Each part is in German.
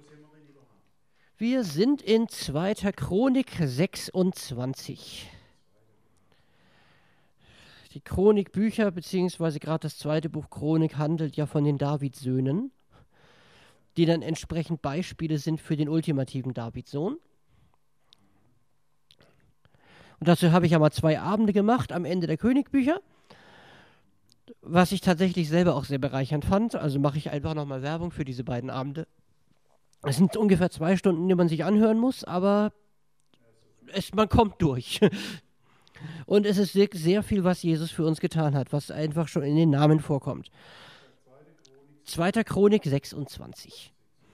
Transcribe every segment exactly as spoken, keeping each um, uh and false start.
Wir sind in zweiter Chronik sechsundzwanzig. Die Chronikbücher, beziehungsweise gerade das zweite Buch Chronik, handelt ja von den Davidsöhnen, die dann entsprechend Beispiele sind für den ultimativen Davidsohn. Und dazu habe ich ja mal zwei Abende gemacht am Ende der Königbücher, was ich tatsächlich selber auch sehr bereichernd fand. Also mache ich einfach nochmal Werbung für diese beiden Abende. Es sind ungefähr zwei Stunden, die man sich anhören muss, aber es, man kommt durch. Und es ist wirklich sehr viel, was Jesus für uns getan hat, was einfach schon in den Namen vorkommt. zweiter Chronik sechsundzwanzig.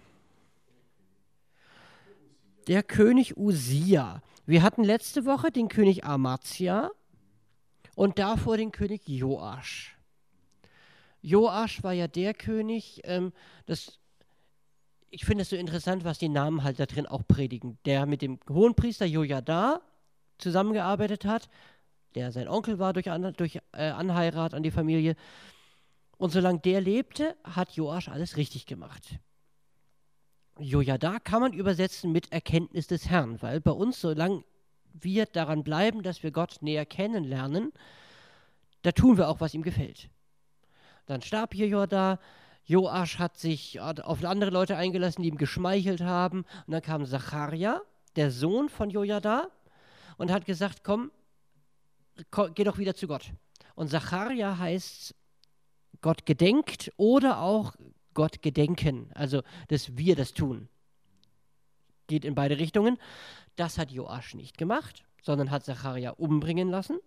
Der König Usia. Wir hatten letzte Woche den König Amazia und davor den König Joasch. Joasch war ja der König, ähm, das, ich finde es so interessant, was die Namen halt da drin auch predigen. Der mit dem Hohenpriester Jojada zusammengearbeitet hat, der sein Onkel war durch, An durch äh, Anheirat an die Familie. Und solange der lebte, hat Joasch alles richtig gemacht. Jojada kann man übersetzen mit Erkenntnis des Herrn, weil bei uns, solange wir daran bleiben, dass wir Gott näher kennenlernen, da tun wir auch, was ihm gefällt. Dann starb Jojada, Joasch hat sich auf andere Leute eingelassen, die ihm geschmeichelt haben. Und dann kam Zacharia, der Sohn von Jojada, und hat gesagt, komm, komm, geh doch wieder zu Gott. Und Zacharia heißt Gott gedenkt oder auch Gott gedenken, also dass wir das tun. Geht in beide Richtungen. Das hat Joasch nicht gemacht, sondern hat Zacharia umbringen lassen.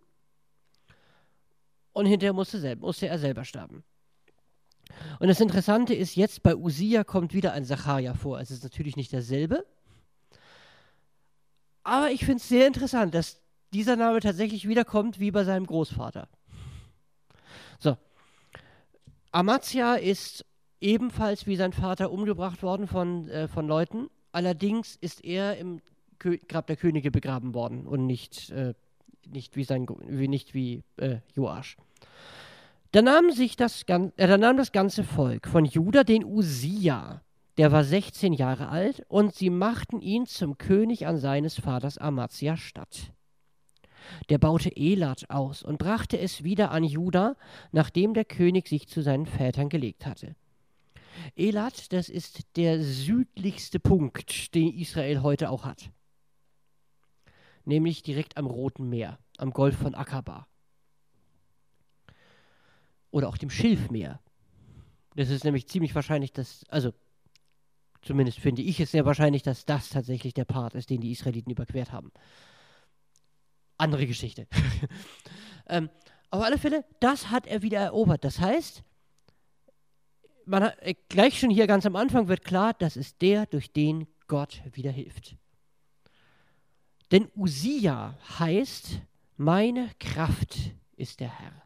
Und hinterher musste, selber, musste er selber sterben. Und das Interessante ist, jetzt bei Usia kommt wieder ein Zacharia vor. Es ist natürlich nicht derselbe. Aber ich finde es sehr interessant, dass dieser Name tatsächlich wiederkommt wie bei seinem Großvater. So. Amazia ist ebenfalls wie sein Vater umgebracht worden von, äh, von Leuten. Allerdings ist er im Kö Grab der Könige begraben worden und nicht, äh, nicht wie, sein, wie, nicht wie äh, Joasch. Da nahm, sich das, äh, da nahm das ganze Volk von Juda den Usia, der war sechzehn Jahre alt, und sie machten ihn zum König an seines Vaters Amazia statt. Der baute Elat aus und brachte es wieder an Juda, nachdem der König sich zu seinen Vätern gelegt hatte. Elat, das ist der südlichste Punkt, den Israel heute auch hat. Nämlich direkt am Roten Meer, am Golf von Akaba. Oder auch dem Schilfmeer. Das ist nämlich ziemlich wahrscheinlich, dass, also zumindest finde ich es sehr wahrscheinlich, dass das tatsächlich der Part ist, den die Israeliten überquert haben. Andere Geschichte. ähm, auf alle Fälle, das hat er wieder erobert. Das heißt, man hat, äh, gleich schon hier ganz am Anfang wird klar, das ist der, durch den Gott wieder hilft. Denn Usia heißt, meine Kraft ist der Herr.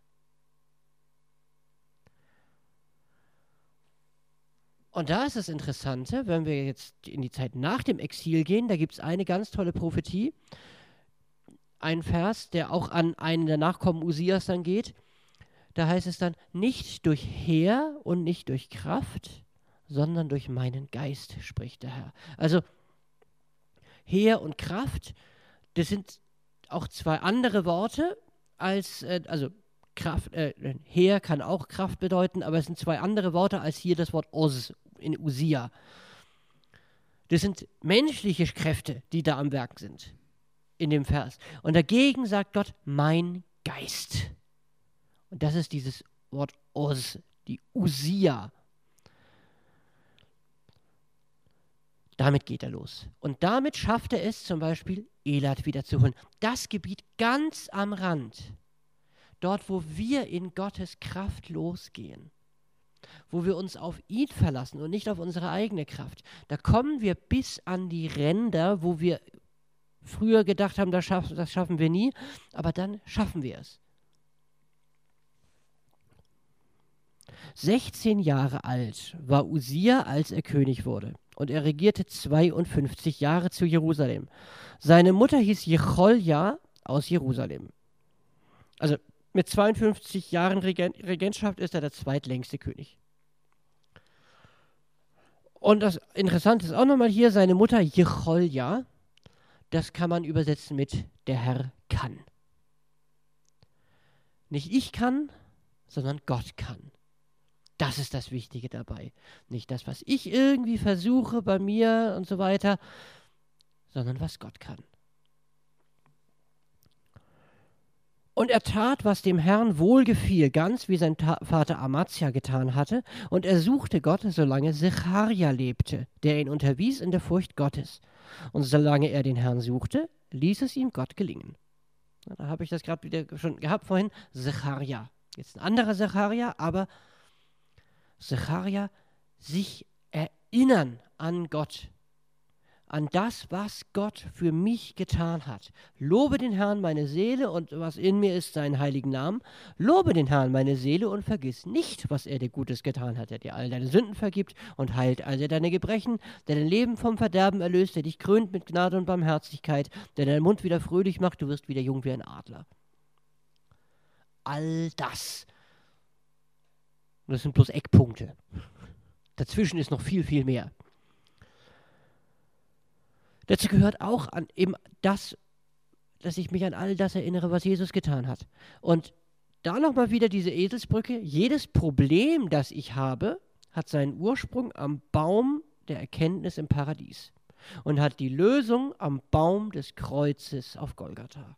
Und da ist das Interessante, wenn wir jetzt in die Zeit nach dem Exil gehen, da gibt es eine ganz tolle Prophetie, ein Vers, der auch an einen der Nachkommen Usias dann geht. Da heißt es dann, nicht durch Heer und nicht durch Kraft, sondern durch meinen Geist, spricht der Herr. Also Heer und Kraft, das sind auch zwei andere Worte als, äh, also Kraft, äh, Heer kann auch Kraft bedeuten, aber es sind zwei andere Worte als hier das Wort Oz in Usia. Das sind menschliche Kräfte, die da am Werk sind in dem Vers. Und dagegen sagt Gott, mein Geist. Und das ist dieses Wort Oz, die Usia. Damit geht er los. Und damit schafft er es zum Beispiel, Elat wiederzuholen. Das Gebiet ganz am Rand. Dort, wo wir in Gottes Kraft losgehen. Wo wir uns auf ihn verlassen und nicht auf unsere eigene Kraft. Da kommen wir bis an die Ränder, wo wir früher gedacht haben, das schaffen, das schaffen wir nie. Aber dann schaffen wir es. sechzehn Jahre alt war Usia, als er König wurde. Und er regierte zweiundfünfzig Jahre zu Jerusalem. Seine Mutter hieß Jecholja aus Jerusalem. Also mit zweiundfünfzig Jahren Regen- Regentschaft ist er der zweitlängste König. Und das Interessante ist auch nochmal hier, seine Mutter Jecholja, das kann man übersetzen mit der Herr kann. Nicht ich kann, sondern Gott kann. Das ist das Wichtige dabei. Nicht das, was ich irgendwie versuche bei mir und so weiter, sondern was Gott kann. Und er tat, was dem Herrn wohlgefiel, ganz wie sein Ta- Vater Amazia getan hatte, und er suchte Gott, solange Secharja lebte, der ihn unterwies in der Furcht Gottes. Und solange er den Herrn suchte, ließ es ihm Gott gelingen. Na, da habe ich das gerade wieder schon gehabt vorhin, Secharja. Jetzt ein anderer Secharja, aber Secharja, sich erinnern an Gott, an das, was Gott für mich getan hat. Lobe den Herrn, meine Seele, und was in mir ist, seinen heiligen Namen. Lobe den Herrn, meine Seele, und vergiss nicht, was er dir Gutes getan hat, der dir all deine Sünden vergibt und heilt all deine Gebrechen, der dein Leben vom Verderben erlöst, der dich krönt mit Gnade und Barmherzigkeit, der deinen Mund wieder fröhlich macht, du wirst wieder jung wie ein Adler. All das. Und das sind bloß Eckpunkte. Dazwischen ist noch viel, viel mehr. Dazu gehört auch an eben das, dass ich mich an all das erinnere, was Jesus getan hat. Und da nochmal wieder diese Eselsbrücke. Jedes Problem, das ich habe, hat seinen Ursprung am Baum der Erkenntnis im Paradies und hat die Lösung am Baum des Kreuzes auf Golgatha.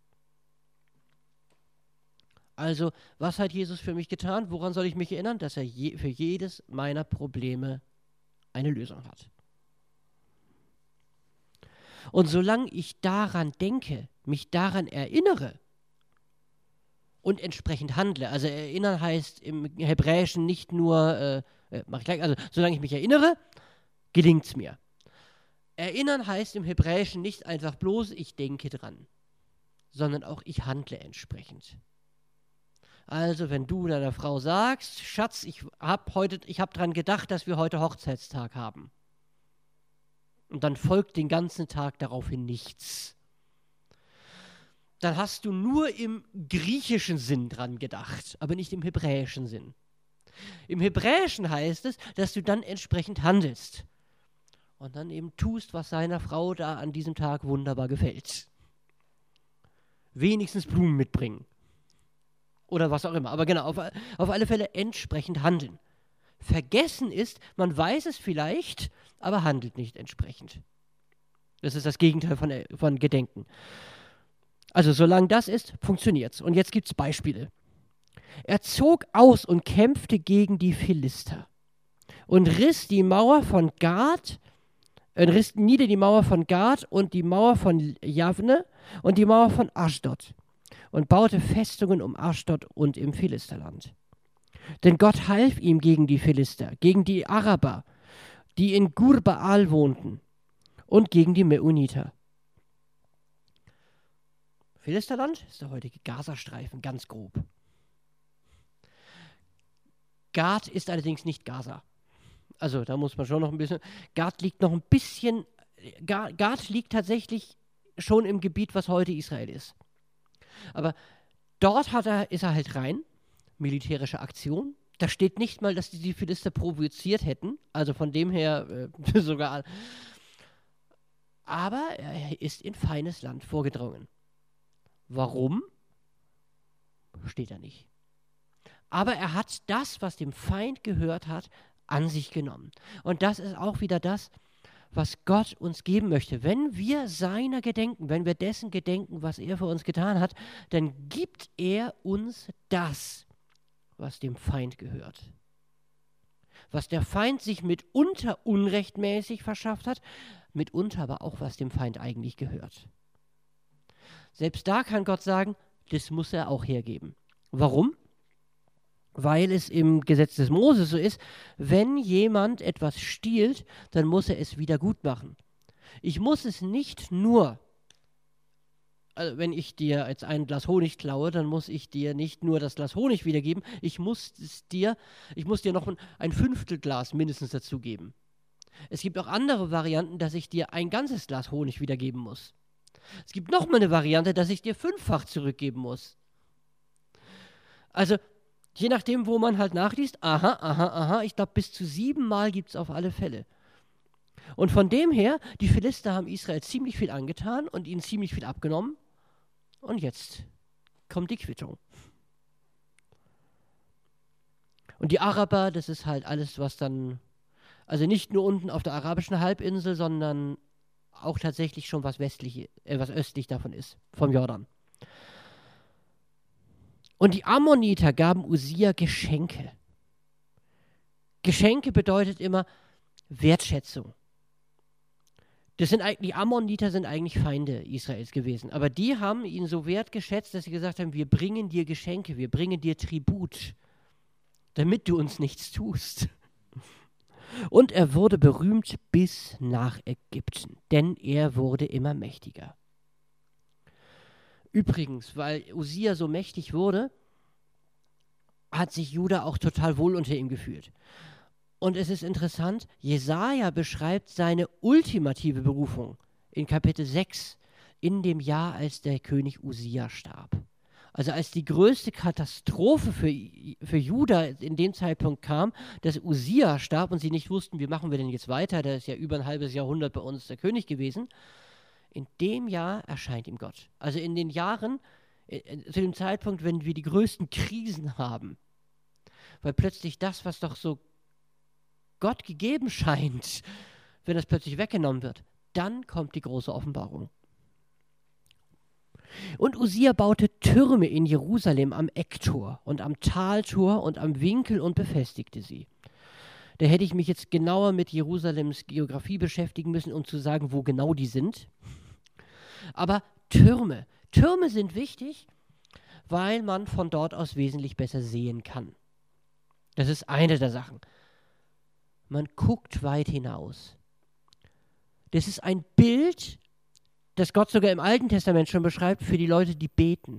Also, was hat Jesus für mich getan? Woran soll ich mich erinnern? Dass er je, für jedes meiner Probleme eine Lösung hat. Und solange ich daran denke, mich daran erinnere und entsprechend handle, also erinnern heißt im Hebräischen nicht nur, äh, äh, mach ich gleich, also solange ich mich erinnere, gelingt es mir. Erinnern heißt im Hebräischen nicht einfach bloß, ich denke dran, sondern auch ich handle entsprechend. Also wenn du deiner Frau sagst, Schatz, ich habe heute, ich habe dran gedacht, dass wir heute Hochzeitstag haben. Und dann folgt den ganzen Tag daraufhin nichts. Dann hast du nur im griechischen Sinn dran gedacht, aber nicht im hebräischen Sinn. Im Hebräischen heißt es, dass du dann entsprechend handelst und dann eben tust, was seiner Frau da an diesem Tag wunderbar gefällt. Wenigstens Blumen mitbringen oder was auch immer, aber genau, auf, auf alle Fälle entsprechend handeln. Vergessen ist, man weiß es vielleicht, aber handelt nicht entsprechend. Das ist das Gegenteil von, von Gedenken. Also solange das ist, funktioniert es. Und jetzt gibt es Beispiele. Er zog aus und kämpfte gegen die Philister und riss die Mauer von Gad, äh, riss nieder die Mauer von Gad und die Mauer von Javne und die Mauer von Aschdod und baute Festungen um Aschdod und im Philisterland. Denn Gott half ihm gegen die Philister, gegen die Araber, die in Gur-Baal wohnten, und gegen die Meuniter. Philisterland ist der heutige Gazastreifen, ganz grob. Gad ist allerdings nicht Gaza. Also da muss man schon noch ein bisschen, Gad liegt noch ein bisschen, Gad liegt tatsächlich schon im Gebiet, was heute Israel ist. Aber dort hat er, ist er halt rein, militärische Aktion. Da steht nicht mal, dass die, die Philister provoziert hätten. Also von dem her äh, sogar. Aber er ist in feines Land vorgedrungen. Warum? Steht da nicht. Aber er hat das, was dem Feind gehört hat, an sich genommen. Und das ist auch wieder das, was Gott uns geben möchte. Wenn wir seiner gedenken, wenn wir dessen gedenken, was er für uns getan hat, dann gibt er uns das, was dem Feind gehört. Was der Feind sich mitunter unrechtmäßig verschafft hat, mitunter aber auch, was dem Feind eigentlich gehört. Selbst da kann Gott sagen, das muss er auch hergeben. Warum? Weil es im Gesetz des Moses so ist, wenn jemand etwas stiehlt, dann muss er es wieder gut machen. Ich muss es nicht nur, also wenn ich dir jetzt ein Glas Honig klaue, dann muss ich dir nicht nur das Glas Honig wiedergeben, ich muss es dir, ich muss dir noch ein, ein Fünftelglas mindestens dazu geben. Es gibt auch andere Varianten, dass ich dir ein ganzes Glas Honig wiedergeben muss. Es gibt nochmal eine Variante, dass ich dir fünffach zurückgeben muss. Also je nachdem, wo man halt nachliest, aha, aha, aha, ich glaube bis zu siebenmal gibt es auf alle Fälle. Und von dem her, die Philister haben Israel ziemlich viel angetan und ihnen ziemlich viel abgenommen. Und jetzt kommt die Quittung. Und die Araber, das ist halt alles, was dann, also nicht nur unten auf der arabischen Halbinsel, sondern auch tatsächlich schon was westlich, äh, was östlich davon ist, vom Jordan. Und die Ammoniter gaben Usia Geschenke. Geschenke bedeutet immer Wertschätzung. Das sind eigentlich, die Ammoniter sind eigentlich Feinde Israels gewesen. Aber die haben ihn so wertgeschätzt, dass sie gesagt haben, wir bringen dir Geschenke, wir bringen dir Tribut, damit du uns nichts tust. Und er wurde berühmt bis nach Ägypten, denn er wurde immer mächtiger. Übrigens, weil Usia so mächtig wurde, hat sich Juda auch total wohl unter ihm gefühlt. Und es ist interessant, Jesaja beschreibt seine ultimative Berufung in Kapitel sechs, in dem Jahr, als der König Usia starb. Also als die größte Katastrophe für, für Juda in dem Zeitpunkt kam, dass Usia starb und sie nicht wussten, wie machen wir denn jetzt weiter, der ist ja über ein halbes Jahrhundert bei uns der König gewesen. In dem Jahr erscheint ihm Gott. Also in den Jahren, äh, zu dem Zeitpunkt, wenn wir die größten Krisen haben, weil plötzlich das, was doch so Gott gegeben scheint, wenn das plötzlich weggenommen wird, dann kommt die große Offenbarung. Und Usia baute Türme in Jerusalem am Ecktor und am Taltor und am Winkel und befestigte sie. Da hätte ich mich jetzt genauer mit Jerusalems Geografie beschäftigen müssen, um zu sagen, wo genau die sind. Aber Türme. Türme sind wichtig, weil man von dort aus wesentlich besser sehen kann. Das ist eine der Sachen. Man guckt weit hinaus. Das ist ein Bild, das Gott sogar im Alten Testament schon beschreibt, für die Leute, die beten.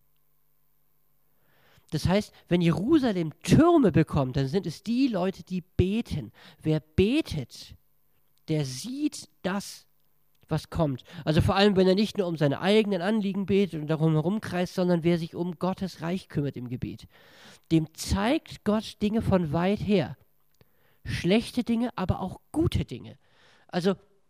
Das heißt, wenn Jerusalem Türme bekommt, dann sind es die Leute, die beten. Wer betet, der sieht das, was kommt. Also vor allem, wenn er nicht nur um seine eigenen Anliegen betet und darum herumkreist, sondern wer sich um Gottes Reich kümmert im Gebet. Dem zeigt Gott Dinge von weit her. Schlechte Dinge, aber auch gute Dinge. Also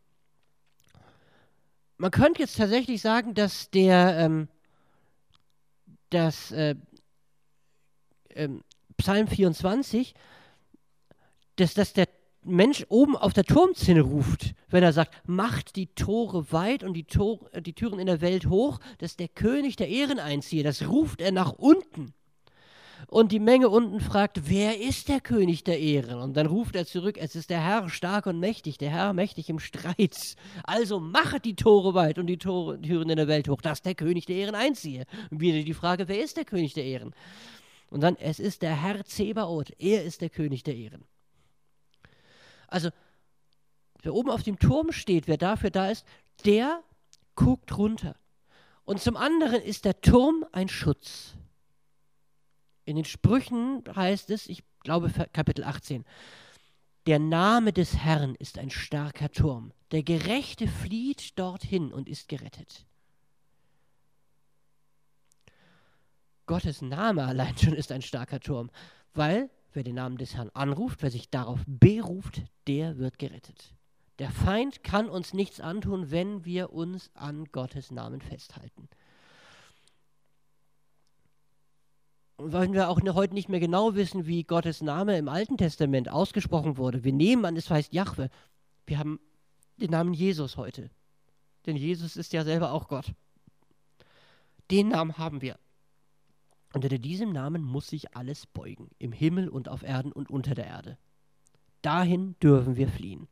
man könnte jetzt tatsächlich sagen, dass der ähm, dass, äh, ähm, Psalm vierundzwanzig, dass, dass der Mensch oben auf der Turmzinne ruft, wenn er sagt, macht die Tore weit und die, Tor, die Türen in der Welt hoch, dass der König der Ehren einziehe. Das ruft er nach unten. Und die Menge unten fragt, wer ist der König der Ehren? Und dann ruft er zurück, es ist der Herr stark und mächtig, der Herr mächtig im Streit. Also machet die Tore weit und die Tore, Türen in der Welt hoch, dass der König der Ehren einziehe. Und wieder die Frage, wer ist der König der Ehren? Und dann, es ist der Herr Zebaoth, er ist der König der Ehren. Also, wer oben auf dem Turm steht, wer dafür da ist, der guckt runter. Und zum anderen ist der Turm ein Schutz. In den Sprüchen heißt es, ich glaube Kapitel achtzehn, der Name des Herrn ist ein starker Turm. Der Gerechte flieht dorthin und ist gerettet. Gottes Name allein schon ist ein starker Turm, weil wer den Namen des Herrn anruft, wer sich darauf beruft, der wird gerettet. Der Feind kann uns nichts antun, wenn wir uns an Gottes Namen festhalten. Und weil wir auch heute nicht mehr genau wissen, wie Gottes Name im Alten Testament ausgesprochen wurde, wir nehmen an, es heißt Jahwe. Wir haben den Namen Jesus heute. Denn Jesus ist ja selber auch Gott. Den Namen haben wir. Und unter diesem Namen muss sich alles beugen, im Himmel und auf Erden und unter der Erde. Dahin dürfen wir fliehen.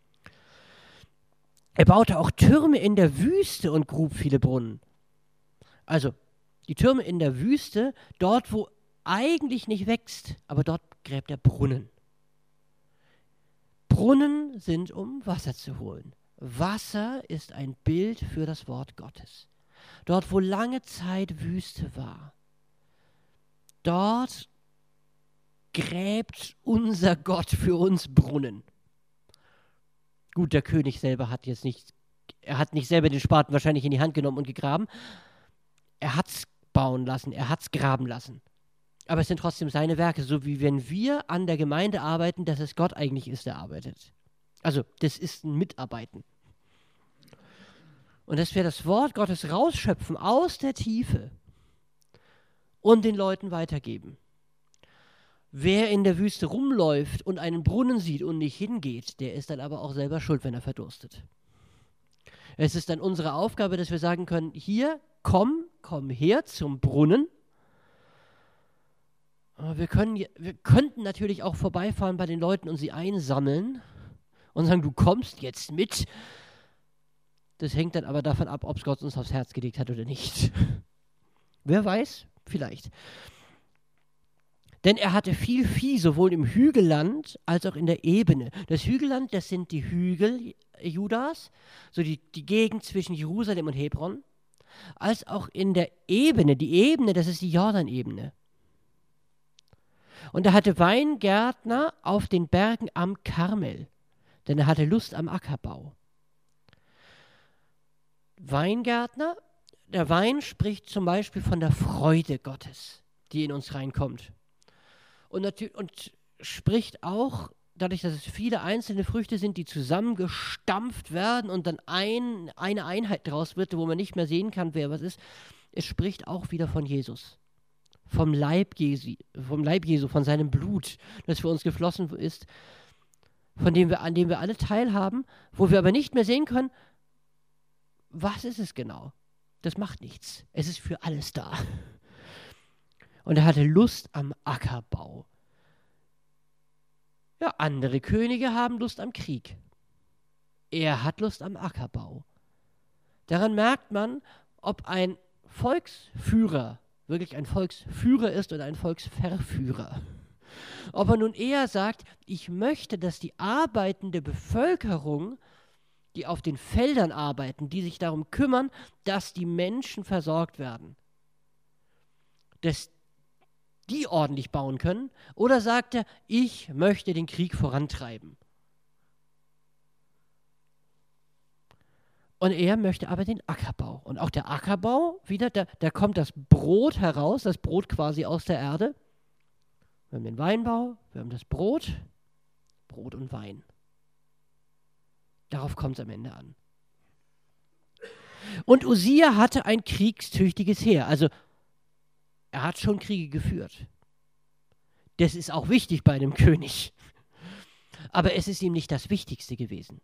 Er baute auch Türme in der Wüste und grub viele Brunnen. Also, die Türme in der Wüste, dort, wo eigentlich nicht wächst, aber dort gräbt er Brunnen. Brunnen sind, um Wasser zu holen. Wasser ist ein Bild für das Wort Gottes. Dort, wo lange Zeit Wüste war, dort gräbt unser Gott für uns Brunnen. Gut, der König selber hat jetzt nicht, er hat nicht selber den Spaten wahrscheinlich in die Hand genommen und gegraben. Er hat es bauen lassen, er hat es graben lassen. Aber es sind trotzdem seine Werke, so wie wenn wir an der Gemeinde arbeiten, dass es Gott eigentlich ist, der arbeitet. Also das ist ein Mitarbeiten. Und dass wir das Wort Gottes rausschöpfen aus der Tiefe und den Leuten weitergeben. Wer in der Wüste rumläuft und einen Brunnen sieht und nicht hingeht, der ist dann aber auch selber schuld, wenn er verdurstet. Es ist dann unsere Aufgabe, dass wir sagen können, hier, komm, komm her zum Brunnen. Aber wir, können, wir könnten natürlich auch vorbeifahren bei den Leuten und sie einsammeln und sagen, du kommst jetzt mit. Das hängt dann aber davon ab, ob es Gott uns aufs Herz gelegt hat oder nicht. Wer weiß? Vielleicht. Denn er hatte viel Vieh, sowohl im Hügelland als auch in der Ebene. Das Hügelland, das sind die Hügel Judas, so die, die Gegend zwischen Jerusalem und Hebron, als auch in der Ebene. Die Ebene, das ist die Jordanebene. Und er hatte Weingärtner auf den Bergen am Karmel, denn er hatte Lust am Ackerbau. Weingärtner, der Wein spricht zum Beispiel von der Freude Gottes, die in uns reinkommt. Und, natürlich, und spricht auch, dadurch, dass es viele einzelne Früchte sind, die zusammengestampft werden und dann ein, eine Einheit draus wird, wo man nicht mehr sehen kann, wer was ist, es spricht auch wieder von Jesus. Vom Leib Jesu, vom Leib Jesu, von seinem Blut, das für uns geflossen ist, von dem wir, an dem wir alle teilhaben, wo wir aber nicht mehr sehen können, was ist es genau? Das macht nichts. Es ist für alles da. Und er hatte Lust am Ackerbau. Ja, andere Könige haben Lust am Krieg. Er hat Lust am Ackerbau. Daran merkt man, ob ein Volksführer wirklich ein Volksführer ist oder ein Volksverführer. Ob er nun eher sagt, ich möchte, dass die arbeitende Bevölkerung, die auf den Feldern arbeiten, die sich darum kümmern, dass die Menschen versorgt werden, dass die ordentlich bauen können, oder sagt er, ich möchte den Krieg vorantreiben. Und er möchte aber den Ackerbau. Und auch der Ackerbau, wieder, da, da kommt das Brot heraus, das Brot quasi aus der Erde. Wir haben den Weinbau, wir haben das Brot, Brot und Wein. Darauf kommt es am Ende an. Und Usia hatte ein kriegstüchtiges Heer. Also er hat schon Kriege geführt. Das ist auch wichtig bei einem König. Aber es ist ihm nicht das Wichtigste gewesen.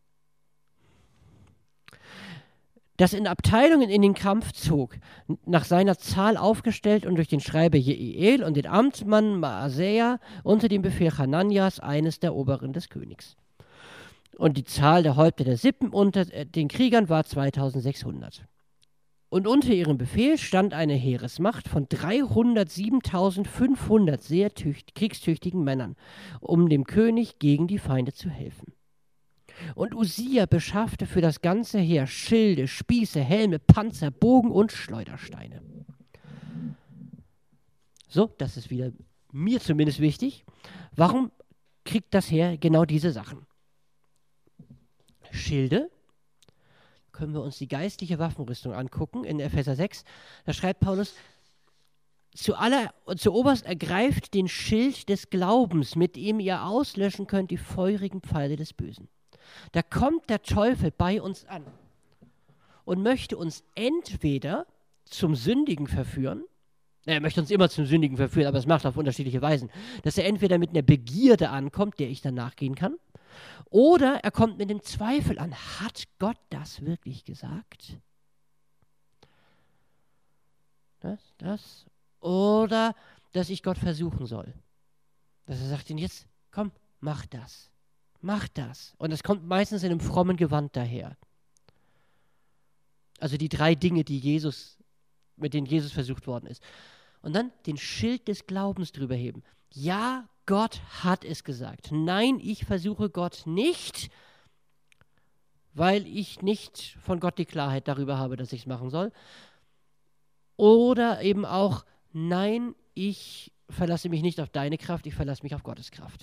Das in Abteilungen in den Kampf zog, nach seiner Zahl aufgestellt und durch den Schreiber Jeiel und den Amtmann Maaseia unter dem Befehl Hananias, eines der Oberen des Königs. Und die Zahl der Häupter der Sippen unter den Kriegern war zweitausendsechshundert. Und unter ihrem Befehl stand eine Heeresmacht von dreihundertsiebentausendfünfhundert sehr tücht, kriegstüchtigen Männern, um dem König gegen die Feinde zu helfen. Und Usia beschaffte für das ganze Heer Schilde, Spieße, Helme, Panzer, Bogen und Schleudersteine. So, das ist wieder mir zumindest wichtig. Warum kriegt das Heer genau diese Sachen? Schilde. Können wir uns die geistliche Waffenrüstung angucken in Epheser sechs. Da schreibt Paulus, Zuallererst, zuoberst ergreift den Schild des Glaubens, mit dem ihr auslöschen könnt die feurigen Pfeile des Bösen. Da kommt der Teufel bei uns an und möchte uns entweder zum Sündigen verführen, er möchte uns immer zum Sündigen verführen, aber es macht auf unterschiedliche Weisen, dass er entweder mit einer Begierde ankommt, der ich dann nachgehen kann, oder er kommt mit dem Zweifel an, hat Gott das wirklich gesagt? Das, das, oder dass ich Gott versuchen soll. Dass er sagt, jetzt komm, mach das. Mach das. Und es kommt meistens in einem frommen Gewand daher. Also die drei Dinge, die Jesus, mit denen Jesus versucht worden ist. Und dann den Schild des Glaubens drüber heben. Ja, Gott hat es gesagt. Nein, ich versuche Gott nicht, weil ich nicht von Gott die Klarheit darüber habe, dass ich es machen soll. Oder eben auch, nein, ich verlasse mich nicht auf deine Kraft, ich verlasse mich auf Gottes Kraft.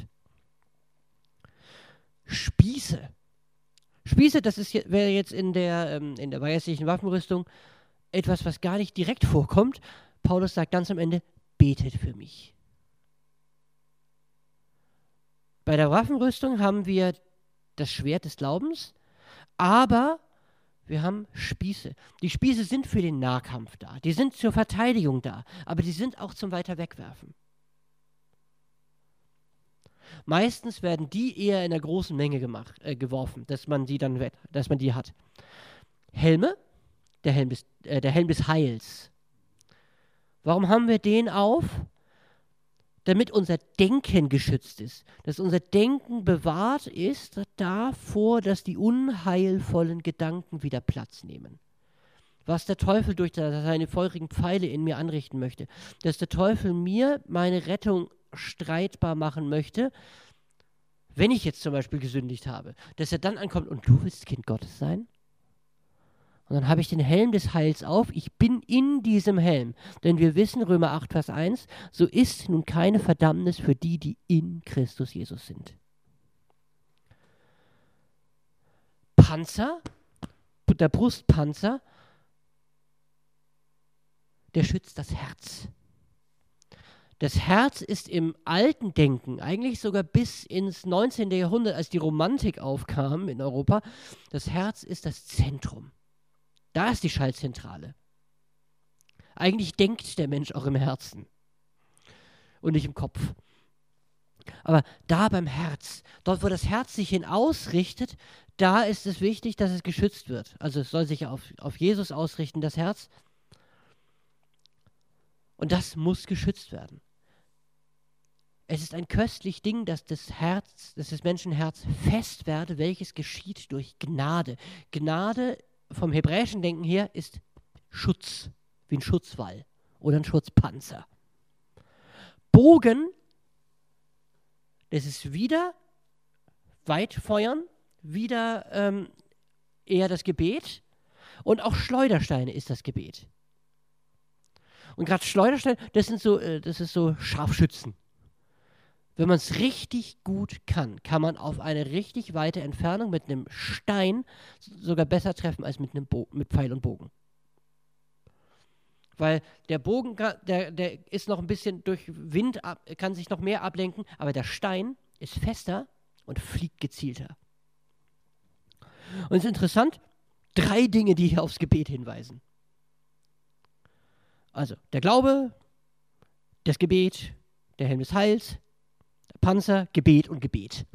Spieße. Spieße, das ist, wäre jetzt in der, ähm, in der geistlichen Waffenrüstung etwas, was gar nicht direkt vorkommt. Paulus sagt ganz am Ende, betet für mich. Bei der Waffenrüstung haben wir das Schwert des Glaubens, aber wir haben Spieße. Die Spieße sind für den Nahkampf da, die sind zur Verteidigung da, aber die sind auch zum weiter wegwerfen. Meistens werden die eher in einer großen Menge gemacht, äh, geworfen, dass man die dann, dass man die hat. Helme, der Helm des, äh, der Helm des Heils. Warum haben wir den auf? Damit unser Denken geschützt ist, dass unser Denken bewahrt ist davor, dass die unheilvollen Gedanken wieder Platz nehmen. Was der Teufel durch seine feurigen Pfeile in mir anrichten möchte, dass der Teufel mir meine Rettung streitbar machen möchte, wenn ich jetzt zum Beispiel gesündigt habe, dass er dann ankommt und du willst Kind Gottes sein? Und dann habe ich den Helm des Heils auf, ich bin in diesem Helm. Denn wir wissen, Römer acht, Vers eins, so ist nun keine Verdammnis für die, die in Christus Jesus sind. Panzer, der Brustpanzer, der schützt das Herz. Das Herz ist im alten Denken, eigentlich sogar bis ins neunzehnten. Jahrhundert, als die Romantik aufkam in Europa, das Herz ist das Zentrum. Da ist die Schaltzentrale. Eigentlich denkt der Mensch auch im Herzen und nicht im Kopf. Aber da beim Herz, dort wo das Herz sich hin ausrichtet, da ist es wichtig, dass es geschützt wird. Also es soll sich auf, auf Jesus ausrichten, das Herz. Und das muss geschützt werden. Es ist ein köstlich Ding, dass das Herz, dass das Menschenherz fest werde, welches geschieht durch Gnade. Gnade vom hebräischen Denken her ist Schutz, wie ein Schutzwall oder ein Schutzpanzer. Bogen, das ist wieder Weitfeuern, wieder ähm, eher das Gebet und auch Schleudersteine ist das Gebet. Und gerade Schleudersteine, das sind so, äh, das ist so Scharfschützen. Wenn man es richtig gut kann, kann man auf eine richtig weite Entfernung mit einem Stein sogar besser treffen als mit einem Bo- mit Pfeil und Bogen. Weil der Bogen, der, der ist noch ein bisschen durch Wind, ab, kann sich noch mehr ablenken, aber der Stein ist fester und fliegt gezielter. Und es ist interessant, drei Dinge, die hier aufs Gebet hinweisen. Also der Glaube, das Gebet, der Helm des Heils, Panzer, Gebet und Gebet.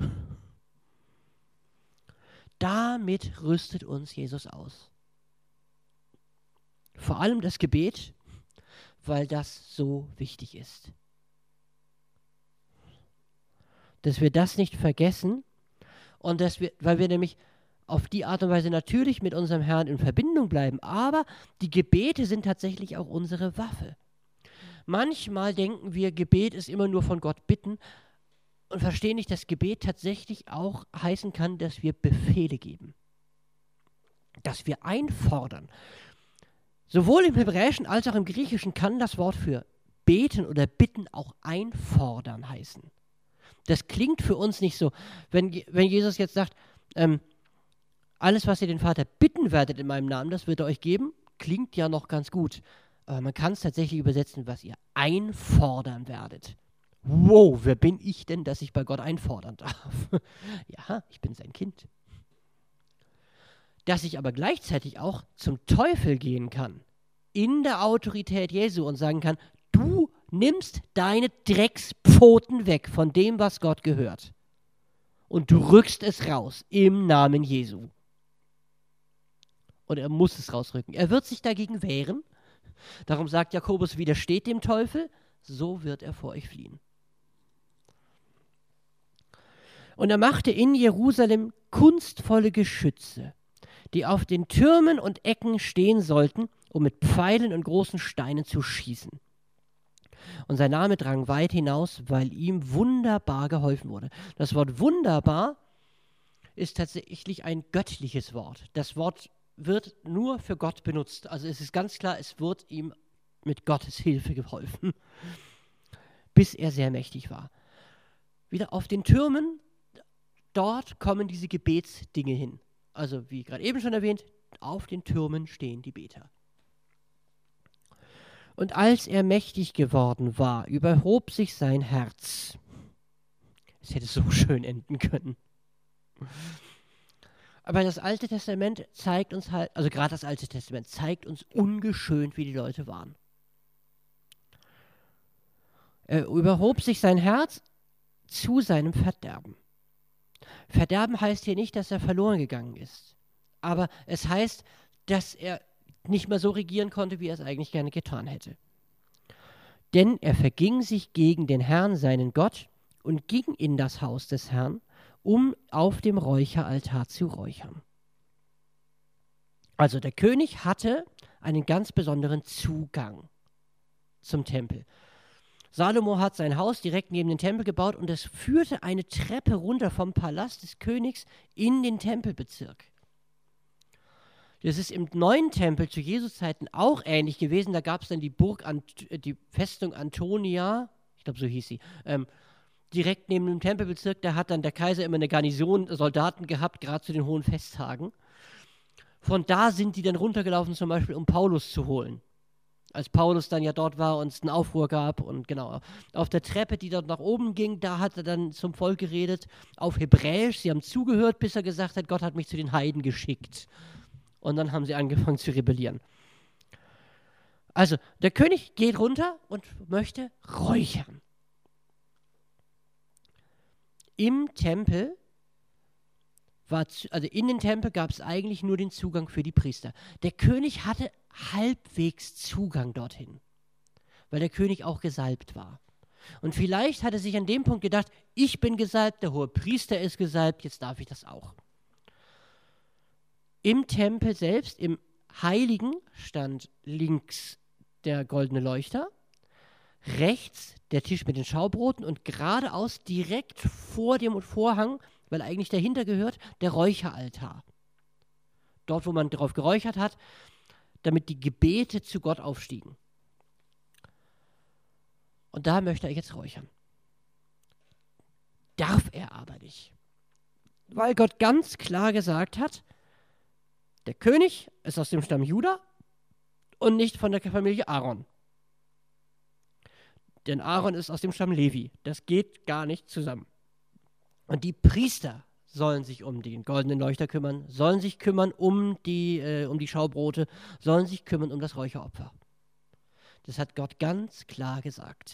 Damit rüstet uns Jesus aus. Vor allem das Gebet, weil das so wichtig ist. Dass wir das nicht vergessen und dass wir, weil wir nämlich auf die Art und Weise natürlich mit unserem Herrn in Verbindung bleiben, aber die Gebete sind tatsächlich auch unsere Waffe. Manchmal denken wir, Gebet ist immer nur von Gott bitten, und verstehen nicht, dass Gebet tatsächlich auch heißen kann, dass wir Befehle geben. Dass wir einfordern. Sowohl im Hebräischen als auch im Griechischen kann das Wort für beten oder bitten auch einfordern heißen. Das klingt für uns nicht so. Wenn, wenn Jesus jetzt sagt, ähm, alles, was ihr den Vater bitten werdet in meinem Namen, das wird er euch geben, klingt ja noch ganz gut. Aber man kann es tatsächlich übersetzen, was ihr einfordern werdet. Wow, wer bin ich denn, dass ich bei Gott einfordern darf? Ja, ich bin sein Kind. Dass ich aber gleichzeitig auch zum Teufel gehen kann, in der Autorität Jesu und sagen kann, du nimmst deine Dreckspfoten weg von dem, was Gott gehört. Und du rückst es raus im Namen Jesu. Und er muss es rausrücken. Er wird sich dagegen wehren. Darum sagt Jakobus, widersteht dem Teufel, so wird er vor euch fliehen. Und er machte in Jerusalem kunstvolle Geschütze, die auf den Türmen und Ecken stehen sollten, um mit Pfeilen und großen Steinen zu schießen. Und sein Name drang weit hinaus, weil ihm wunderbar geholfen wurde. Das Wort wunderbar ist tatsächlich ein göttliches Wort. Das Wort wird nur für Gott benutzt. Also es ist ganz klar, es wird ihm mit Gottes Hilfe geholfen, bis er sehr mächtig war. Wieder auf den Türmen, dort kommen diese Gebetsdinge hin. Also wie gerade eben schon erwähnt, auf den Türmen stehen die Beter. Und als er mächtig geworden war, überhob sich sein Herz. Es hätte so schön enden können. Aber das Alte Testament zeigt uns halt, also gerade das Alte Testament zeigt uns ungeschönt, wie die Leute waren. Er überhob sich sein Herz zu seinem Verderben. Verderben heißt hier nicht, dass er verloren gegangen ist. Aber es heißt, dass er nicht mehr so regieren konnte, wie er es eigentlich gerne getan hätte. Denn er verging sich gegen den Herrn, seinen Gott, und ging in das Haus des Herrn, um auf dem Räucheraltar zu räuchern. Also der König hatte einen ganz besonderen Zugang zum Tempel. Salomo hat sein Haus direkt neben den Tempel gebaut und es führte eine Treppe runter vom Palast des Königs in den Tempelbezirk. Das ist im neuen Tempel zu Jesu Zeiten auch ähnlich gewesen. Da gab es dann die Burg, Ant- die Festung Antonia, ich glaube so hieß sie, ähm, direkt neben dem Tempelbezirk. Da hat dann der Kaiser immer eine Garnison Soldaten gehabt, gerade zu den hohen Festtagen. Von da sind die dann runtergelaufen, zum Beispiel, um Paulus zu holen. Als Paulus dann ja dort war und es einen Aufruhr gab. Und genau, auf der Treppe, die dort nach oben ging, da hat er dann zum Volk geredet, auf Hebräisch. Sie haben zugehört, bis er gesagt hat, Gott hat mich zu den Heiden geschickt. Und dann haben sie angefangen zu rebellieren. Also, der König geht runter und möchte räuchern. Im Tempel war, also in den Tempel gab es eigentlich nur den Zugang für die Priester. Der König hatte halbwegs Zugang dorthin, weil der König auch gesalbt war. Und vielleicht hat er sich an dem Punkt gedacht, ich bin gesalbt, der hohe Priester ist gesalbt, jetzt darf ich das auch. Im Tempel selbst, im Heiligen, stand links der goldene Leuchter, rechts der Tisch mit den Schaubroten und geradeaus direkt vor dem Vorhang, weil eigentlich dahinter gehört, der Räucheraltar. Dort, wo man drauf geräuchert hat, damit die Gebete zu Gott aufstiegen. Und da möchte er jetzt räuchern. Darf er aber nicht. Weil Gott ganz klar gesagt hat, der König ist aus dem Stamm Juda und nicht von der Familie Aaron. Denn Aaron ist aus dem Stamm Levi. Das geht gar nicht zusammen. Und die Priester sollen sich um den goldenen Leuchter kümmern, sollen sich kümmern um die, äh, um die Schaubrote, sollen sich kümmern um das Räucheropfer. Das hat Gott ganz klar gesagt.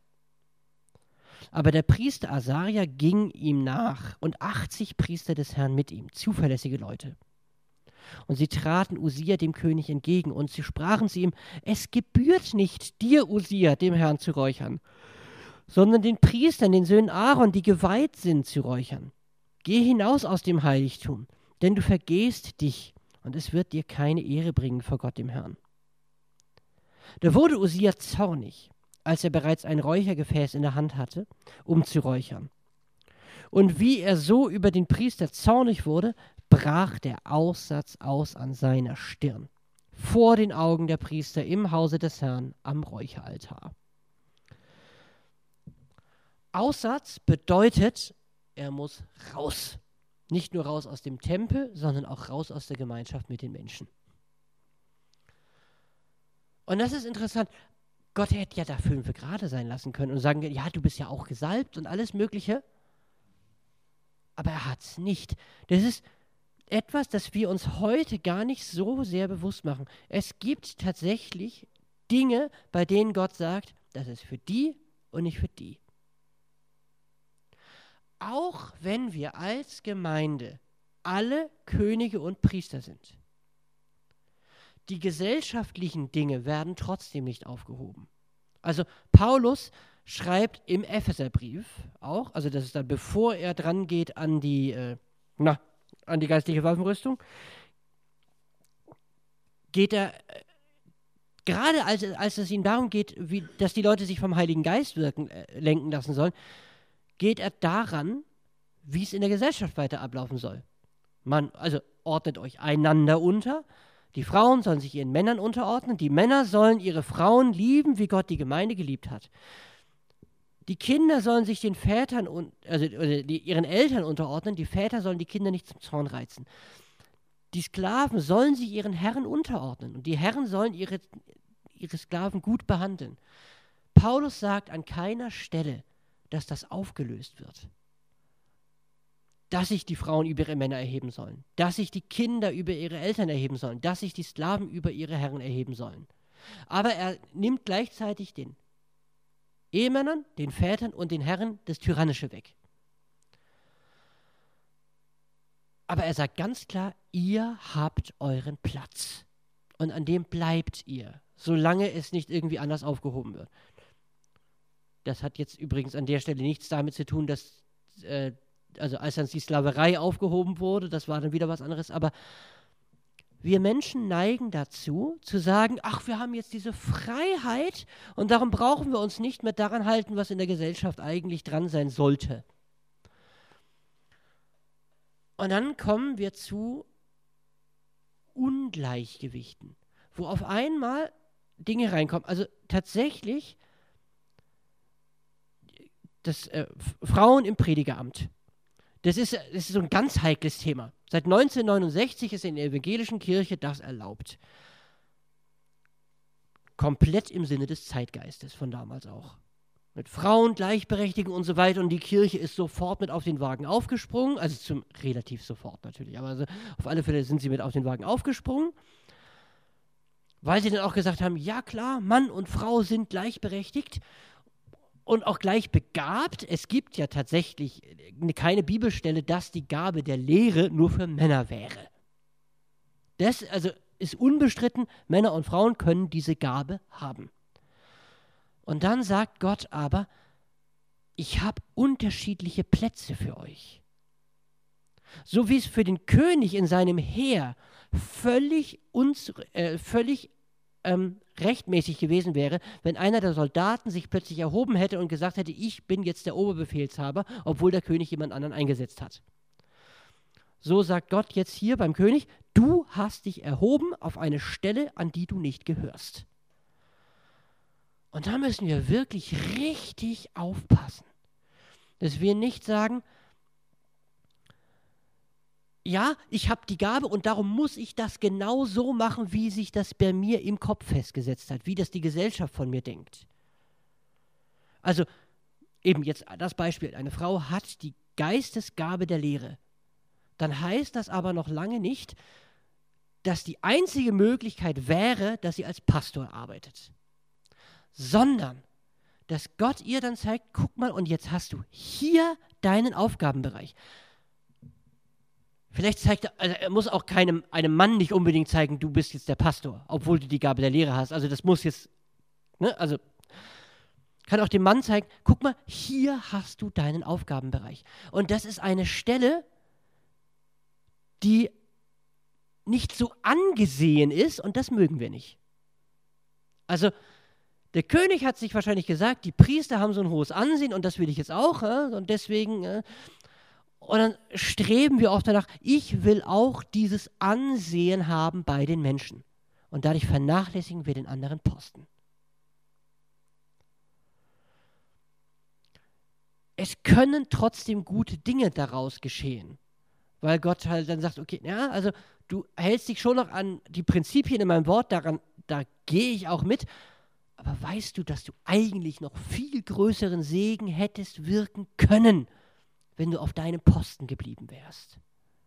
Aber der Priester Asaria ging ihm nach und achtzig Priester des Herrn mit ihm, zuverlässige Leute. Und sie traten Usia dem König entgegen und sie sprachen zu ihm, es gebührt nicht dir, Usia, dem Herrn zu räuchern, sondern den Priestern, den Söhnen Aaron, die geweiht sind, zu räuchern. Geh hinaus aus dem Heiligtum, denn du vergehst dich und es wird dir keine Ehre bringen vor Gott, dem Herrn. Da wurde Usia zornig, als er bereits ein Räuchergefäß in der Hand hatte, um zu räuchern. Und wie er so über den Priester zornig wurde, brach der Aussatz aus an seiner Stirn, vor den Augen der Priester im Hause des Herrn am Räucheraltar. Aussatz bedeutet, er muss raus. Nicht nur raus aus dem Tempel, sondern auch raus aus der Gemeinschaft mit den Menschen. Und das ist interessant. Gott hätte ja da fünf gerade sein lassen können und sagen, ja, du bist ja auch gesalbt und alles Mögliche. Aber er hat es nicht. Das ist etwas, das wir uns heute gar nicht so sehr bewusst machen. Es gibt tatsächlich Dinge, bei denen Gott sagt, das ist für die und nicht für die. Auch wenn wir als Gemeinde alle Könige und Priester sind, die gesellschaftlichen Dinge werden trotzdem nicht aufgehoben. Also Paulus schreibt im Epheserbrief auch, also das ist dann bevor er dran geht an die, äh, na, an die geistliche Waffenrüstung, geht er, äh, gerade als, als es ihm darum geht, wie, dass die Leute sich vom Heiligen Geist wirken, äh, lenken lassen sollen, geht er daran, wie es in der Gesellschaft weiter ablaufen soll. Man, also ordnet euch einander unter. Die Frauen sollen sich ihren Männern unterordnen. Die Männer sollen ihre Frauen lieben, wie Gott die Gemeinde geliebt hat. Die Kinder sollen sich den Vätern, und, also oder die, ihren Eltern unterordnen. Die Väter sollen die Kinder nicht zum Zorn reizen. Die Sklaven sollen sich ihren Herren unterordnen. Und die Herren sollen ihre, ihre Sklaven gut behandeln. Paulus sagt an keiner Stelle, dass das aufgelöst wird. dass sich die Frauen über ihre Männer erheben sollen, dass sich die Kinder über ihre Eltern erheben sollen, dass sich die Sklaven über ihre Herren erheben sollen. Aber er nimmt gleichzeitig den Ehemännern, den Vätern und den Herren das Tyrannische weg. Aber er sagt ganz klar, ihr habt euren Platz und an dem bleibt ihr, solange es nicht irgendwie anders aufgehoben wird. Das hat jetzt übrigens an der Stelle nichts damit zu tun, dass, äh, also als dann die Sklaverei aufgehoben wurde, das war dann wieder was anderes, aber wir Menschen neigen dazu, zu sagen, ach, wir haben jetzt diese Freiheit und darum brauchen wir uns nicht mehr daran halten, was in der Gesellschaft eigentlich dran sein sollte. Und dann kommen wir zu Ungleichgewichten, wo auf einmal Dinge reinkommen. Also tatsächlich das äh, Frauen im Predigeramt. Das ist, das ist so ein ganz heikles Thema. Seit neunzehnhundertneunundsechzig ist in der evangelischen Kirche das erlaubt. Komplett im Sinne des Zeitgeistes von damals auch. Mit Frauen, Gleichberechtigung und so weiter. Und die Kirche ist sofort mit auf den Wagen aufgesprungen. Also zum relativ sofort natürlich. Aber also auf alle Fälle sind sie mit auf den Wagen aufgesprungen. Weil sie dann auch gesagt haben, ja klar, Mann und Frau sind gleichberechtigt. Und auch gleich begabt. Es gibt ja tatsächlich keine Bibelstelle, dass die Gabe der Lehre nur für Männer wäre. Das also ist unbestritten, Männer und Frauen können diese Gabe haben. Und dann sagt Gott aber, ich habe unterschiedliche Plätze für euch. So wie es für den König in seinem Heer völlig, uns, äh, völlig ähm, rechtmäßig gewesen wäre, wenn einer der Soldaten sich plötzlich erhoben hätte und gesagt hätte, ich bin jetzt der Oberbefehlshaber, obwohl der König jemand anderen eingesetzt hat. So sagt Gott jetzt hier beim König, du hast dich erhoben auf eine Stelle, an die du nicht gehörst. Und da müssen wir wirklich richtig aufpassen, dass wir nicht sagen, ja, ich habe die Gabe und darum muss ich das genau so machen, wie sich das bei mir im Kopf festgesetzt hat, wie das die Gesellschaft von mir denkt. Also eben jetzt das Beispiel, eine Frau hat die Geistesgabe der Lehre. Dann heißt das aber noch lange nicht, dass die einzige Möglichkeit wäre, dass sie als Pastor arbeitet. Sondern, dass Gott ihr dann zeigt, guck mal, und jetzt hast du hier deinen Aufgabenbereich. Vielleicht zeigt er, also er muss auch keinem einem Mann nicht unbedingt zeigen, du bist jetzt der Pastor, obwohl du die Gabe der Lehre hast. Also das muss jetzt, ne, also kann auch dem Mann zeigen, guck mal, hier hast du deinen Aufgabenbereich. Und das ist eine Stelle, die nicht so angesehen ist und das mögen wir nicht. Also der König hat sich wahrscheinlich gesagt, die Priester haben so ein hohes Ansehen und das will ich jetzt auch. Äh, und deswegen, äh, und dann streben wir oft danach, ich will auch dieses Ansehen haben bei den Menschen. Und dadurch vernachlässigen wir den anderen Posten. Es können trotzdem gute Dinge daraus geschehen. Weil Gott halt dann sagt, okay, ja, also du hältst dich schon noch an die Prinzipien in meinem Wort, daran, da gehe ich auch mit. Aber weißt du, dass du eigentlich noch viel größeren Segen hättest wirken können, wenn du auf deinem Posten geblieben wärst?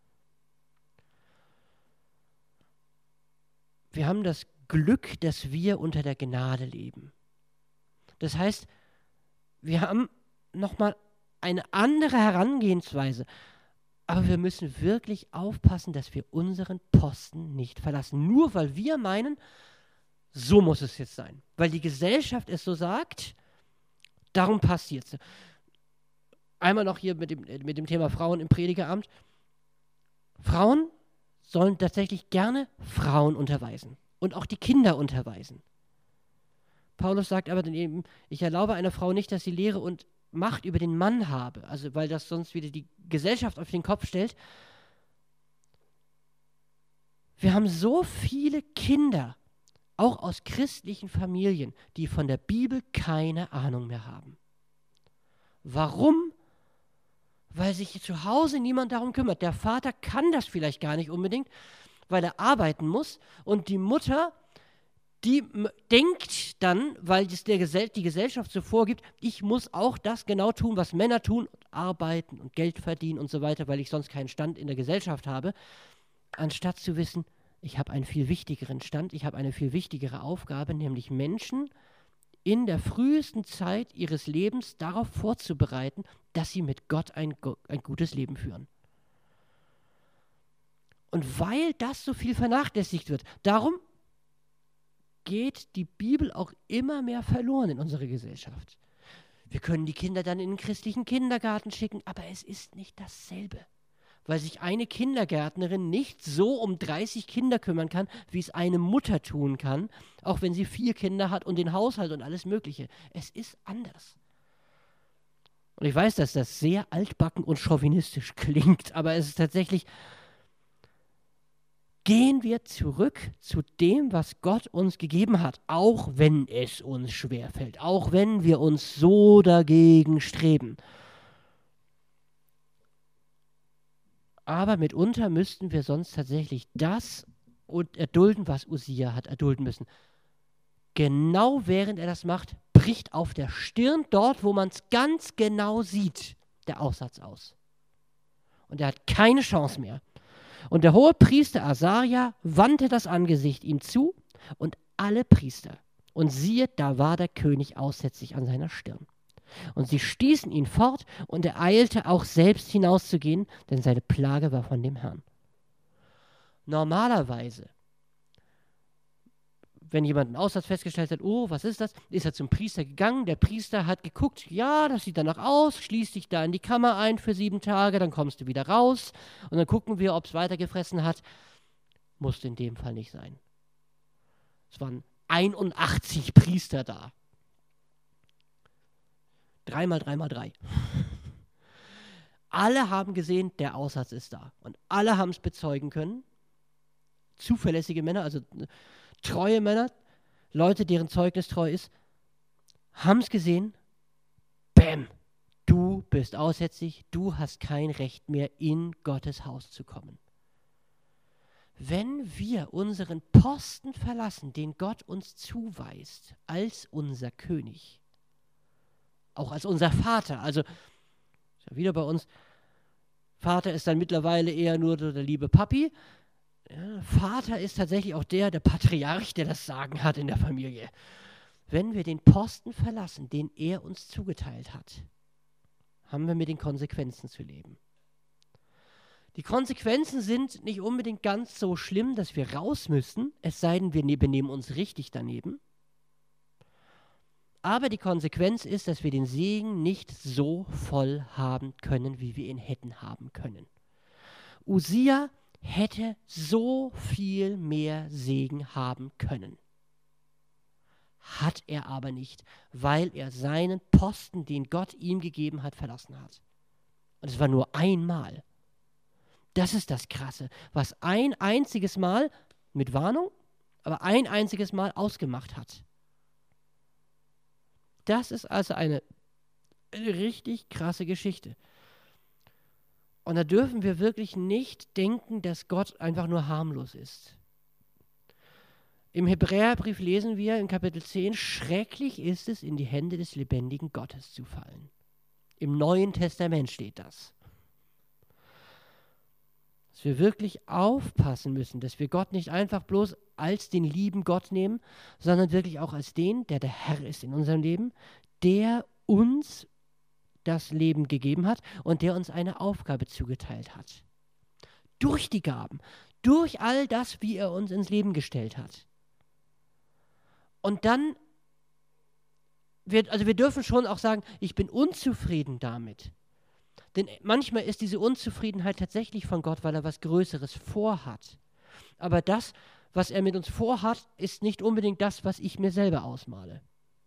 Wir haben das Glück, dass wir unter der Gnade leben. Das heißt, wir haben nochmal eine andere Herangehensweise. Aber wir müssen wirklich aufpassen, dass wir unseren Posten nicht verlassen. Nur weil wir meinen, so muss es jetzt sein. Weil die Gesellschaft es so sagt, darum passiert es. Einmal noch hier mit dem, mit dem Thema Frauen im Predikeramt. Frauen sollen tatsächlich gerne Frauen unterweisen und auch die Kinder unterweisen. Paulus sagt aber dann eben, ich erlaube einer Frau nicht, dass sie Lehre und Macht über den Mann habe, also weil das sonst wieder die Gesellschaft auf den Kopf stellt. Wir haben so viele Kinder, auch aus christlichen Familien, die von der Bibel keine Ahnung mehr haben. Warum? Weil sich zu Hause niemand darum kümmert. Der Vater kann das vielleicht gar nicht unbedingt, weil er arbeiten muss und die Mutter, die m- denkt dann, weil es der Gesell die Gesellschaft so vorgibt, ich muss auch das genau tun, was Männer tun, arbeiten und Geld verdienen und so weiter, weil ich sonst keinen Stand in der Gesellschaft habe, anstatt zu wissen, ich habe einen viel wichtigeren Stand, ich habe eine viel wichtigere Aufgabe, nämlich Menschen in der frühesten Zeit ihres Lebens darauf vorzubereiten, dass sie mit Gott ein, ein gutes Leben führen. Und weil das so viel vernachlässigt wird, darum geht die Bibel auch immer mehr verloren in unserer Gesellschaft. Wir können die Kinder dann in den christlichen Kindergarten schicken, aber es ist nicht dasselbe, weil sich eine Kindergärtnerin nicht so um dreißig Kinder kümmern kann, wie es eine Mutter tun kann, auch wenn sie vier Kinder hat und den Haushalt und alles Mögliche. Es ist anders. Und ich weiß, dass das sehr altbacken und chauvinistisch klingt, aber es ist tatsächlich, gehen wir zurück zu dem, was Gott uns gegeben hat, auch wenn es uns schwerfällt, auch wenn wir uns so dagegen streben. Aber mitunter müssten wir sonst tatsächlich das und erdulden, was Usia hat erdulden müssen. Genau während er das macht, bricht auf der Stirn, dort, wo man es ganz genau sieht, der Aussatz aus. Und er hat keine Chance mehr. Und der hohe Priester Asaria wandte das Angesicht ihm zu und alle Priester. Und siehe, da war der König aussätzlich an seiner Stirn. Und sie stießen ihn fort, und er eilte auch selbst hinauszugehen, denn seine Plage war von dem Herrn. Normalerweise, wenn jemand einen Aussatz festgestellt hat, oh, was ist das, ist er zum Priester gegangen, der Priester hat geguckt, ja, das sieht danach aus, schließ dich da in die Kammer ein für sieben Tage, dann kommst du wieder raus und dann gucken wir, ob es weitergefressen hat. Musste in dem Fall nicht sein. Es waren einundachtzig Priester da. Drei mal drei mal drei. Alle haben gesehen, der Aussatz ist da. Und alle haben es bezeugen können. Zuverlässige Männer, also treue Männer, Leute, deren Zeugnis treu ist, haben es gesehen. Bäm, du bist aussätzlich, du hast kein Recht mehr, in Gottes Haus zu kommen. Wenn wir unseren Posten verlassen, den Gott uns zuweist, als unser König, auch als unser Vater, also ist ja wieder bei uns, Vater ist dann mittlerweile eher nur der liebe Papi. Ja, Vater ist tatsächlich auch der, der Patriarch, der das Sagen hat in der Familie. Wenn wir den Posten verlassen, den er uns zugeteilt hat, haben wir mit den Konsequenzen zu leben. Die Konsequenzen sind nicht unbedingt ganz so schlimm, dass wir raus müssen, es sei denn, wir ne- benehmen uns richtig daneben. Aber die Konsequenz ist, dass wir den Segen nicht so voll haben können, wie wir ihn hätten haben können. Usia hätte so viel mehr Segen haben können. Hat er aber nicht, weil er seinen Posten, den Gott ihm gegeben hat, verlassen hat. Und es war nur einmal. Das ist das Krasse, was ein einziges Mal mit Warnung, aber ein einziges Mal ausgemacht hat. Das ist also eine, eine richtig krasse Geschichte. Und da dürfen wir wirklich nicht denken, dass Gott einfach nur harmlos ist. Im Hebräerbrief lesen wir in Kapitel zehn, schrecklich ist es, in die Hände des lebendigen Gottes zu fallen. Im Neuen Testament steht das. Dass wir wirklich aufpassen müssen, dass wir Gott nicht einfach bloß als den lieben Gott nehmen, sondern wirklich auch als den, der der Herr ist in unserem Leben, der uns das Leben gegeben hat und der uns eine Aufgabe zugeteilt hat. Durch die Gaben, durch all das, wie er uns ins Leben gestellt hat. Und dann, wird, also wir dürfen schon auch sagen, ich bin unzufrieden damit. Denn manchmal ist diese Unzufriedenheit tatsächlich von Gott, weil er was Größeres vorhat. Aber das, was er mit uns vorhat, ist nicht unbedingt das, was ich mir selber ausmale.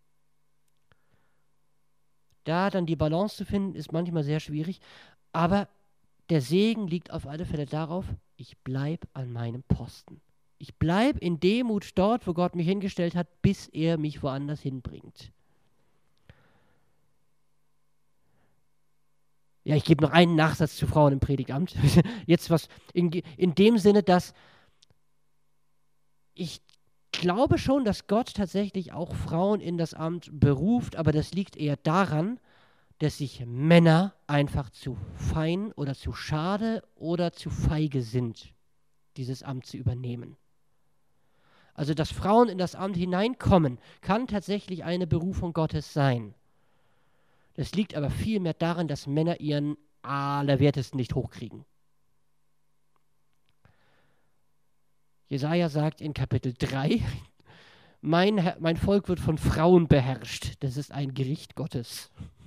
Da dann die Balance zu finden, ist manchmal sehr schwierig. Aber der Segen liegt auf alle Fälle darauf, ich bleibe an meinem Posten. Ich bleibe in Demut dort, wo Gott mich hingestellt hat, bis er mich woanders hinbringt. Ja, ich gebe noch einen Nachsatz zu Frauen im Predigtamt. Jetzt was in, in dem Sinne, dass ich glaube schon, dass Gott tatsächlich auch Frauen in das Amt beruft, aber das liegt eher daran, dass sich Männer einfach zu fein oder zu schade oder zu feige sind, dieses Amt zu übernehmen. Also, dass Frauen in das Amt hineinkommen, kann tatsächlich eine Berufung Gottes sein. Das liegt aber vielmehr daran, dass Männer ihren Allerwertesten nicht hochkriegen. Jesaja sagt in Kapitel drei, mein, mein Volk wird von Frauen beherrscht. Das ist ein Gericht Gottes.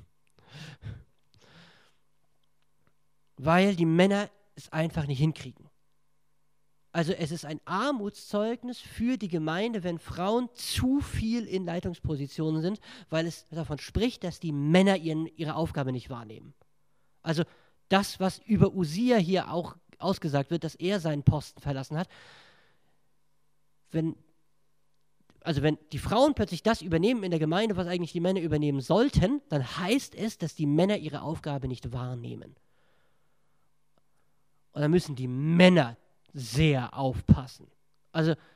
Weil die Männer es einfach nicht hinkriegen. Also es ist ein Armutszeugnis für die Gemeinde, wenn Frauen zu viel in Leitungspositionen sind, weil es davon spricht, dass die Männer ihren, ihre Aufgabe nicht wahrnehmen. Also das, was über Usia hier auch ausgesagt wird, dass er seinen Posten verlassen hat, wenn, also wenn die Frauen plötzlich das übernehmen in der Gemeinde, was eigentlich die Männer übernehmen sollten, dann heißt es, dass die Männer ihre Aufgabe nicht wahrnehmen. Und dann müssen die Männer sehr aufpassen. Also ich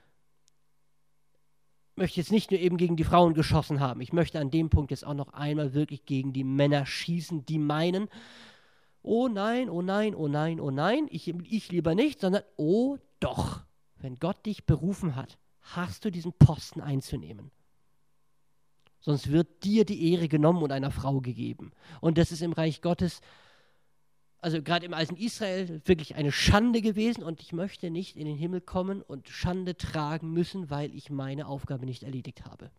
möchte jetzt nicht nur eben gegen die Frauen geschossen haben. Ich möchte an dem Punkt jetzt auch noch einmal wirklich gegen die Männer schießen, die meinen, oh nein, oh nein, oh nein, oh nein, ich, ich lieber nicht, sondern oh doch, wenn Gott dich berufen hat, hast du diesen Posten einzunehmen. Sonst wird dir die Ehre genommen und einer Frau gegeben. Und das ist im Reich Gottes, also gerade im alten Israel, wirklich eine Schande gewesen und ich möchte nicht in den Himmel kommen und Schande tragen müssen, weil ich meine Aufgabe nicht erledigt habe.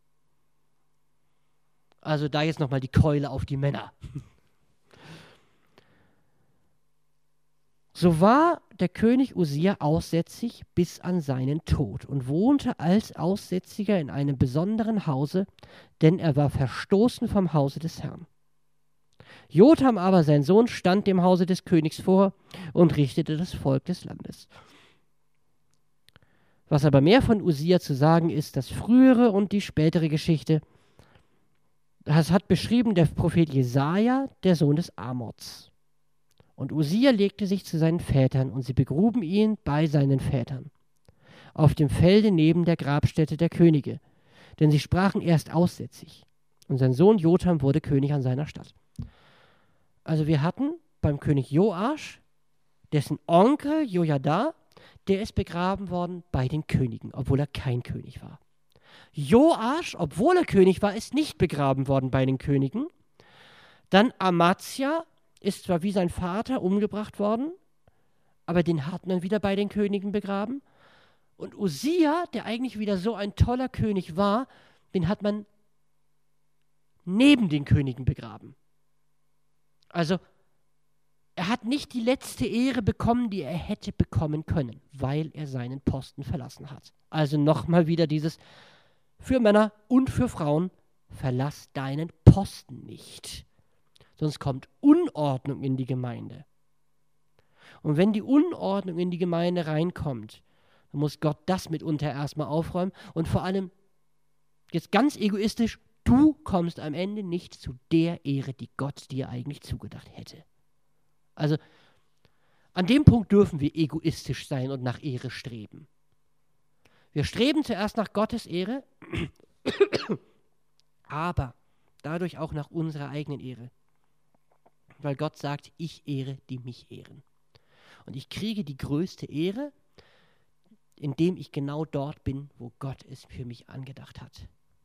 Also da jetzt nochmal die Keule auf die Männer. So war der König Usia aussätzig bis an seinen Tod und wohnte als Aussätziger in einem besonderen Hause, denn er war verstoßen vom Hause des Herrn. Jotham aber, sein Sohn, stand dem Hause des Königs vor und richtete das Volk des Landes. Was aber mehr von Usia zu sagen ist, das frühere und die spätere Geschichte, das hat beschrieben der Prophet Jesaja, der Sohn des Amoz. Und Usia legte sich zu seinen Vätern, und sie begruben ihn bei seinen Vätern, auf dem Felde neben der Grabstätte der Könige, denn sie sprachen erst aussätzig. Und sein Sohn Jotham wurde König an seiner Stadt. Also wir hatten beim König Joasch, dessen Onkel Jojada, der ist begraben worden bei den Königen, obwohl er kein König war. Joasch, obwohl er König war, ist nicht begraben worden bei den Königen. Dann Amazia ist zwar wie sein Vater umgebracht worden, aber den hat man wieder bei den Königen begraben. Und Usia, der eigentlich wieder so ein toller König war, den hat man neben den Königen begraben. Also er hat nicht die letzte Ehre bekommen, die er hätte bekommen können, weil er seinen Posten verlassen hat. Also nochmal wieder dieses für Männer und für Frauen, verlass deinen Posten nicht. Sonst kommt Unordnung in die Gemeinde. Und wenn die Unordnung in die Gemeinde reinkommt, dann muss Gott das mitunter erstmal aufräumen. Und vor allem, jetzt ganz egoistisch, du kommst am Ende nicht zu der Ehre, die Gott dir eigentlich zugedacht hätte. Also an dem Punkt dürfen wir egoistisch sein und nach Ehre streben. Wir streben zuerst nach Gottes Ehre, aber dadurch auch nach unserer eigenen Ehre. Weil Gott sagt, ich ehre, die mich ehren. Und ich kriege die größte Ehre, indem ich genau dort bin, wo Gott es für mich angedacht hat.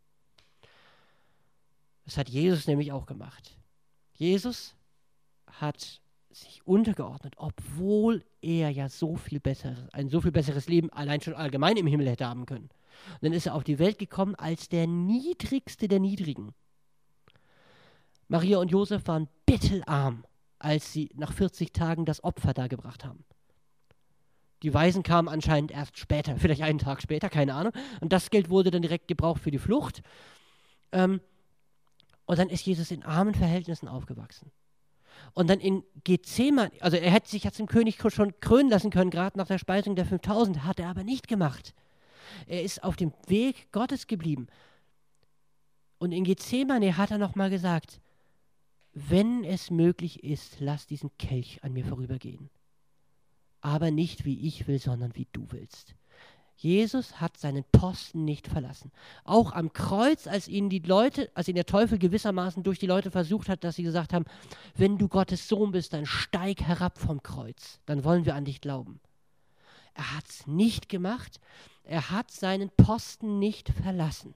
Das hat Jesus nämlich auch gemacht. Jesus hat sich untergeordnet, obwohl er ja so viel besseres, ein so viel besseres Leben allein schon allgemein im Himmel hätte haben können. Und dann ist er auf die Welt gekommen als der Niedrigste der Niedrigen. Maria und Josef waren bettelarm, als sie nach vierzig Tagen das Opfer dargebracht haben. Die Weisen kamen anscheinend erst später, vielleicht einen Tag später, keine Ahnung. Und das Geld wurde dann direkt gebraucht für die Flucht. Ähm, und dann ist Jesus in armen Verhältnissen aufgewachsen. Und dann in Gethsemane, also er hätte sich ja zum König schon krönen lassen können, gerade nach der Speisung der fünftausend, hat er aber nicht gemacht. Er ist auf dem Weg Gottes geblieben. Und in Gethsemane hat er nochmal gesagt, wenn es möglich ist, lass diesen Kelch an mir vorübergehen. Aber nicht wie ich will, sondern wie du willst. Jesus hat seinen Posten nicht verlassen. Auch am Kreuz, als ihn die Leute, als ihn der Teufel gewissermaßen durch die Leute versucht hat, dass sie gesagt haben, wenn du Gottes Sohn bist, dann steig herab vom Kreuz, dann wollen wir an dich glauben. Er hat es nicht gemacht, er hat seinen Posten nicht verlassen.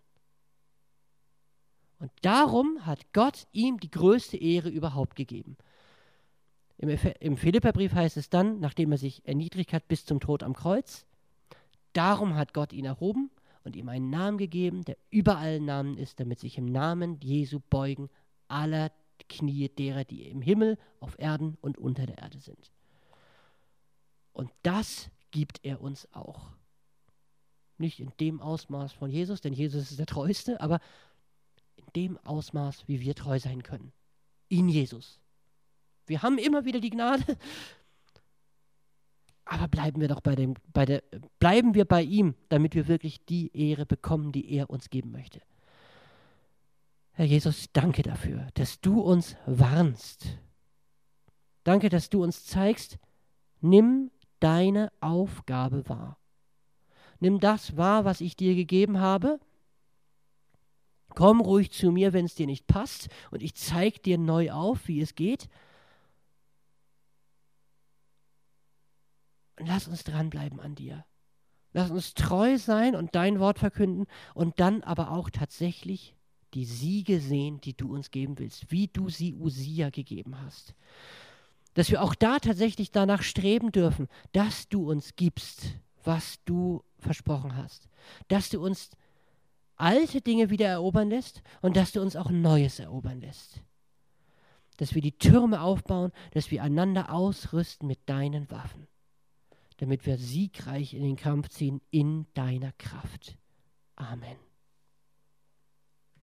Und darum hat Gott ihm die größte Ehre überhaupt gegeben. Im, im Philipperbrief heißt es dann, nachdem er sich erniedrigt hat bis zum Tod am Kreuz, darum hat Gott ihn erhoben und ihm einen Namen gegeben, der über allen Namen ist, damit sich im Namen Jesu beugen aller Knie derer, die im Himmel, auf Erden und unter der Erde sind. Und das gibt er uns auch. Nicht in dem Ausmaß von Jesus, denn Jesus ist der Treueste, aber in dem Ausmaß, wie wir treu sein können. In Jesus. Wir haben immer wieder die Gnade, aber bleiben wir doch bei dem, bei der, bleiben wir bei ihm, damit wir wirklich die Ehre bekommen, die er uns geben möchte. Herr Jesus, danke dafür, dass du uns warnst. Danke, dass du uns zeigst, nimm deine Aufgabe wahr. Nimm das wahr, was ich dir gegeben habe. Komm ruhig zu mir, wenn es dir nicht passt, und ich zeige dir neu auf, wie es geht. Und lass uns dranbleiben an dir. Lass uns treu sein und dein Wort verkünden und dann aber auch tatsächlich die Siege sehen, die du uns geben willst, wie du sie Usia gegeben hast. Dass wir auch da tatsächlich danach streben dürfen, dass du uns gibst, was du versprochen hast. Dass du uns alte Dinge wieder erobern lässt und dass du uns auch Neues erobern lässt. Dass wir die Türme aufbauen, dass wir einander ausrüsten mit deinen Waffen, damit wir siegreich in den Kampf ziehen in deiner Kraft. Amen.